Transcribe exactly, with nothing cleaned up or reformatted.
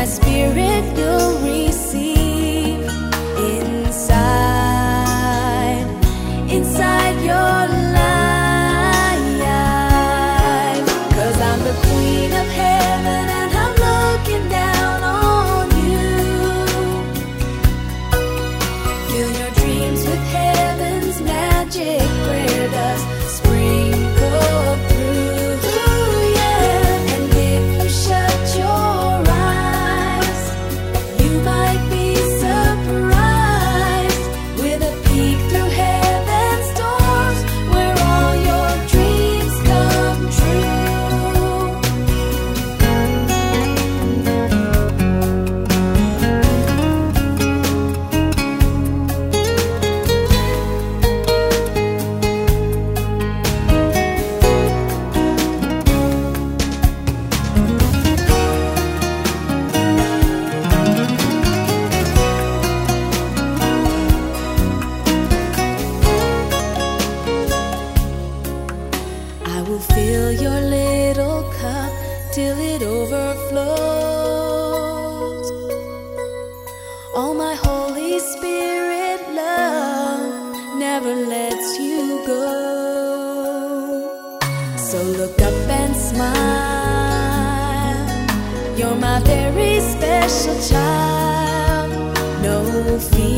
spirit you'll receive inside, inside your life. 'Cause I'm the queen of heaven and I'm looking down on you. Fill your dreams with heaven's magic prayer dust, sprinkle through, yeah. And if you shut your eyes, you might be surprised with a peek through heaven's doors, where all your dreams come true. I will fill your little cup till it overflows. All my Holy Spirit love never lets you go. So look up and smile. You're my very special child. No fear.